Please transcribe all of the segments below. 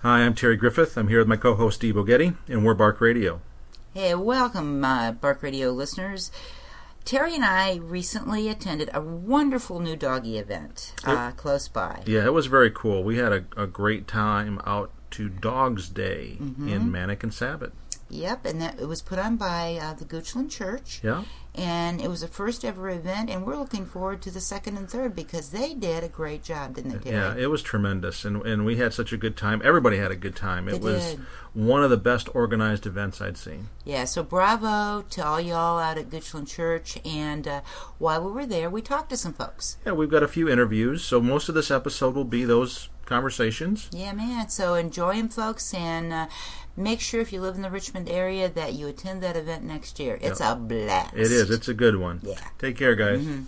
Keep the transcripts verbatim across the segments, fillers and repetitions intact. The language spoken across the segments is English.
Hi, I'm Terry Griffith. I'm here with my co-host Steve O'Getty, and we're Bark Radio. Hey, welcome, uh, Bark Radio listeners. Terry and I recently attended a wonderful new doggy event uh, it, close by. Yeah, it was very cool. We had a, a great time out to Dogs Day mm-hmm. in Manikin Sabbath. Yep, and that, it was put on by uh, the Goochland Church. Yeah. And it was a first ever event, and we're looking forward to the second and third because they did a great job, didn't they, Terry? Yeah, it was tremendous, and and we had such a good time. Everybody had a good time. It they was did. one of the best organized events I'd seen. Yeah, so bravo to all y'all out at Goochland Church, and uh, while we were there, we talked to some folks. Yeah, we've got a few interviews, so most of this episode will be those conversations. Yeah, man, so enjoy them, folks, and uh, make sure if you live in the Richmond area that you attend that event next year. It's yep. a blast. It is. It's a good one. Yeah. Take care, guys. Mm-hmm.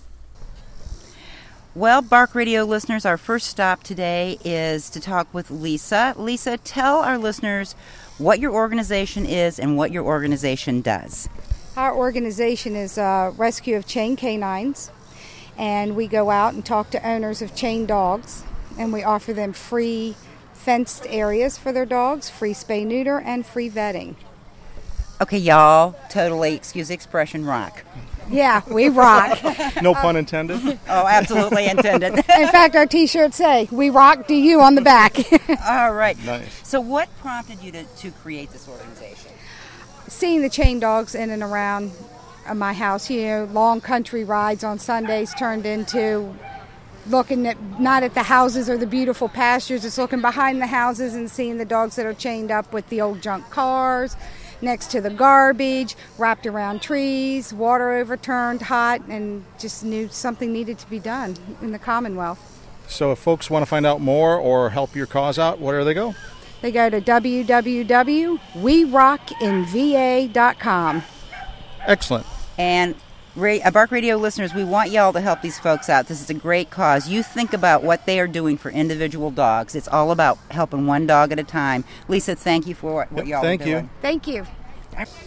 Well, Bark Radio listeners, our first stop today is to talk with Lisa. Lisa, tell our listeners what your organization is and what your organization does. Our organization is uh, Rescue of Chained Canines, and we go out and talk to owners of chained dogs, and we offer them free fenced areas for their dogs, free spay-neuter, and free vetting. Okay, y'all, totally, excuse the expression, rock. Yeah, we rock. No pun intended? Oh, absolutely intended. In fact, our T-shirts say, "We rock, do you," on the back. All right. Nice. So what prompted you to, to create this organization? Seeing the chained dogs in and around my house, you know, long country rides on Sundays turned into looking at not at the houses or the beautiful pastures, it's looking behind the houses and seeing the dogs that are chained up with the old junk cars, next to the garbage, wrapped around trees, water overturned, hot, and just knew something needed to be done in the Commonwealth. So if folks want to find out more or help your cause out, where do they go? They go to w w w dot we rock in v a dot com. Excellent. And Uh, Bark Radio listeners, we want y'all to help these folks out. This is a great cause. You think about what they are doing for individual dogs. It's all about helping one dog at a time. Lisa, thank you for what, what y'all thank are doing. Thank you. Thank you.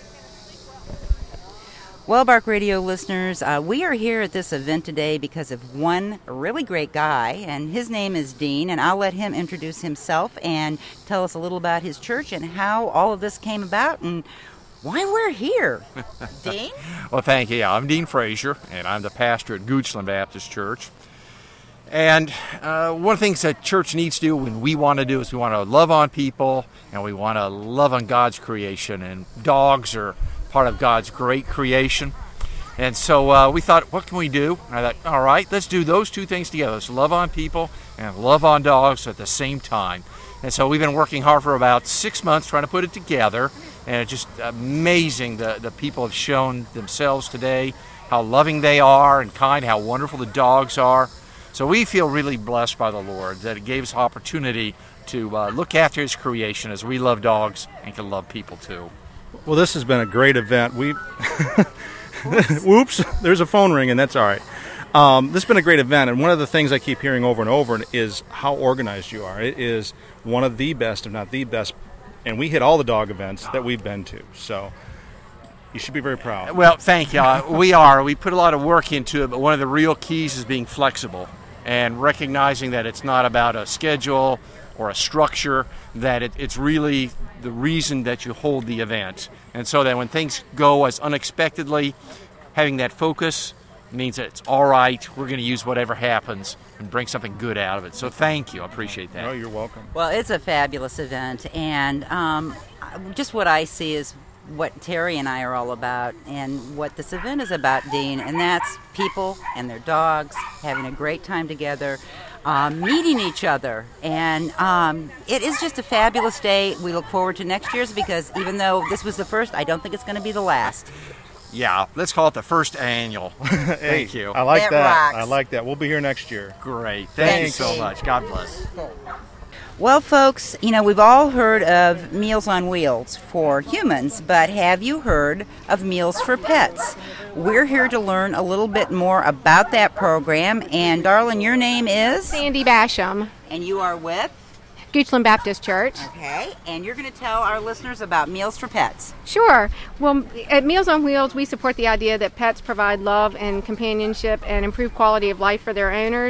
Well, Bark Radio listeners, uh, we are here at this event today because of one really great guy, and his name is Dean, and I'll let him introduce himself and tell us a little about his church and how all of this came about and why we're here. Dean? Well, thank you. Yeah, I'm Dean Frazier, and I'm the pastor at Goochland Baptist Church. And uh, one of the things that church needs to do when we want to do is we want to love on people, and we want to love on God's creation. And dogs are part of God's great creation. And so uh, we thought, what can we do? And I thought, all right, let's do those two things together. Let's love on people and love on dogs at the same time. And so we've been working hard for about six months trying to put it together. And it's just amazing the, the people have shown themselves today, how loving they are and kind, how wonderful the dogs are. So we feel really blessed by the Lord that it gave us opportunity to uh, look after His creation as we love dogs and can love people too. Well, this has been a great event. We, whoops, there's a phone ringing. That's all right. Um, this has been a great event, and one of the things I keep hearing over and over is how organized you are. It is one of the best, if not the best, and we hit all the dog events that we've been to. So you should be very proud. Well, thank you. Uh, we are. We put a lot of work into it, but one of the real keys is being flexible and recognizing that it's not about a schedule or a structure, that it, it's really the reason that you hold the event. And so that when things go as unexpectedly, having that focus means that it's all right. We're going to use whatever happens and bring something good out of it. So thank you. I appreciate that. Oh, you're welcome. Well, it's a fabulous event, and um, just what I see is what Terry and I are all about and what this event is about, Dean, and that's people and their dogs having a great time together, um, meeting each other. And um, it is just a fabulous day. We look forward to next year's because even though this was the first, I don't think it's going to be the last. Yeah, let's call it the first annual. Hey, Thank you. I like That that. rocks. I like that. We'll be here next year. Great. Thank Thanks, you so Dave. much. God bless. Well, folks, you know, we've all heard of Meals on Wheels for humans, but have you heard of Meals for Pets? We're here to learn a little bit more about that program, and darling, your name is? Sandy Basham, And you are with? Goochland Baptist Church. Okay, and you're going to tell our listeners about Meals for Pets. Sure. Well, at Meals on Wheels, we support the idea that pets provide love and companionship and improve quality of life for their owners.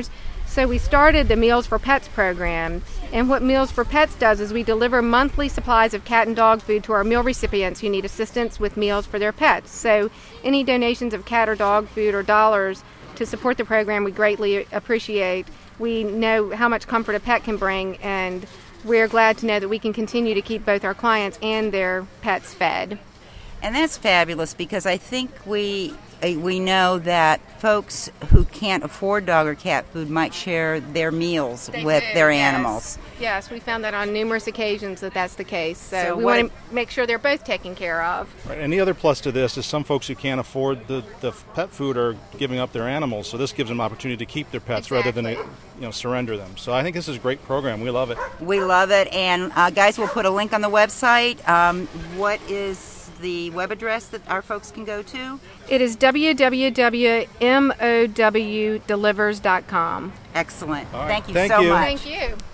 So we started the Meals for Pets program, and what Meals for Pets does is we deliver monthly supplies of cat and dog food to our meal recipients who need assistance with meals for their pets. So any donations of cat or dog food or dollars to support the program we greatly appreciate. We know how much comfort a pet can bring, and we're glad to know that we can continue to keep both our clients and their pets fed. And that's fabulous, because I think we uh, we know that folks who can't afford dog or cat food might share their meals They with do, their yes. animals. Yes, we found that on numerous occasions that that's the case. So, So we what- want to make sure they're both taken care of. Right. And the other plus to this is some folks who can't afford the, the pet food are giving up their animals, so this gives them opportunity to keep their pets rather than Exactly. you know surrender them. So I think this is a great program. We love it. We love it. And uh, guys, we'll put a link on the website. Um, what is the web address that our folks can go to? It is w w w dot m o w delivers dot com. Excellent. All right. Thank you Thank so you. much. Thank you.